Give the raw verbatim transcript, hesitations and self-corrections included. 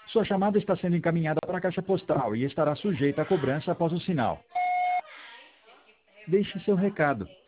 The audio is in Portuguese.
Sua chamada está sendo encaminhada para a caixa postal e estará sujeita a cobrança após o sinal. Deixe seu recado.